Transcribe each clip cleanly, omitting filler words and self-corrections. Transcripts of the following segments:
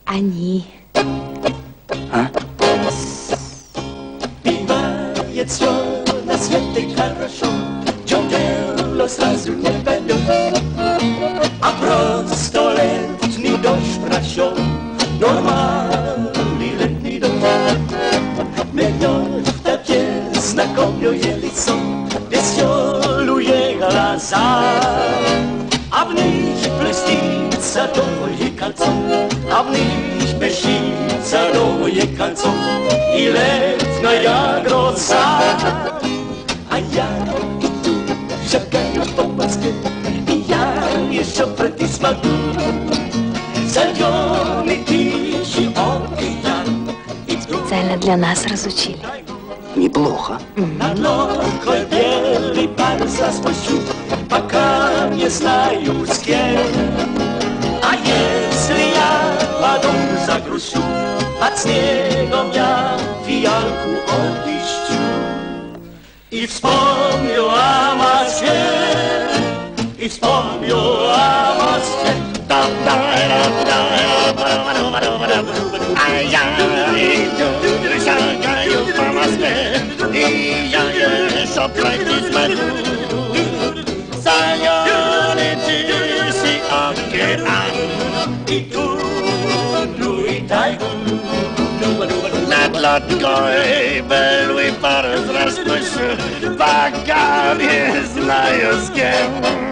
Они. А? Бывает все на свете хорошо, в чем дело сразу не поймет. А просто летний дождь прошел, нормальный летний дождь. Мелькнет в толпе знакомое лицо, веселые глаза, а в них блестит садовое кольцо, а в них блестит садовое кольцо и летная гроза. А я иду, шагаю по Москве, и я еще пройти смогу. Зеленый тихий океан. Специально для нас разучили. Неплохо. На легкой белый парус распущу, пока не знаю с кем. А если я потом загрущу, под снегом я фиалку отыщу. И вспомню о Москве, и вспомню о Москве. А я иду, шагаю по Москве, и я еще пройти смогу. Зеленый тихий океан, и тундру, и тайгу. Над лодкой белый парус распущу, пока не знаю с кем.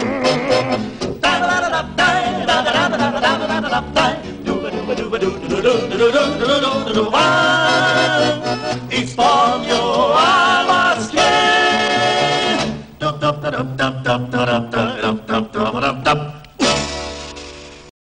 И вспомню о Москве.